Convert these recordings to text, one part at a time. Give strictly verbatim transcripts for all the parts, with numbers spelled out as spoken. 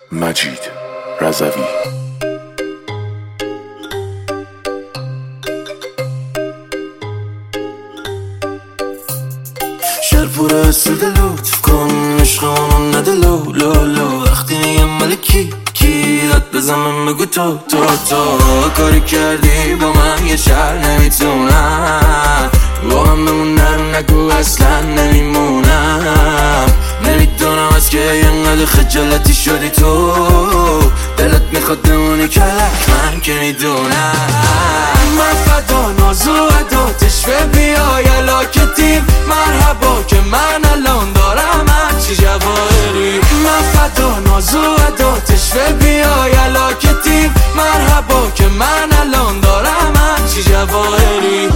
مجید رضوی. شهر پر سود لطف کن عشقمون نده لو لو لو. وقتی میگم مال کی کی داد بزنم بگو تو تو تو. کاری کردی با من یه شهر نمیتونم با من بمونم، نگو اصلا نمیمونم. نمیدونم از که اینقدر خجالتی شدی تو، دلت میخواد بمونی کلک، من که میدونم. من فدا ناز و عداتش و بیای علاکتیم مرحبا که من الان دارم هرچی جواهری. من فدا ناز و عداتش و بیای علاکتیم مرحبا که من الان دارم هرچی جواهری.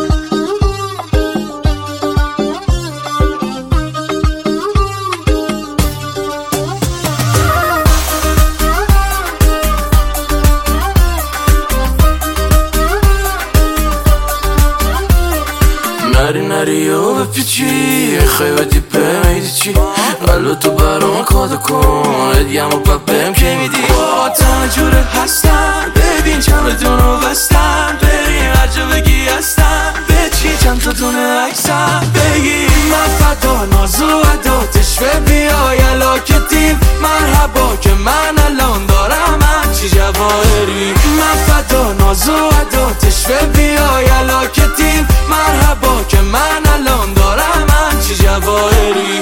نری نری و بپیچی خیلی دیپه میدی چی قلب تو برام کادا کن ادیم و پاک بهم که میدی. با تنه جوره هستم ببین چمدون رو بستم، بریم هر جا بگی هستم بچی چند تا دونه عکسم بگی. من فدا ناز و عداتش و بیای علاکتیم مرحبا که من الان دارم هرچی جواهری. من فدا ناز و عداتش و بیای علاکتیم مرحبا که من الان دارم هرچی جواهری.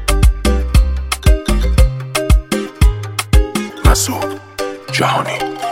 مسعود جهانی.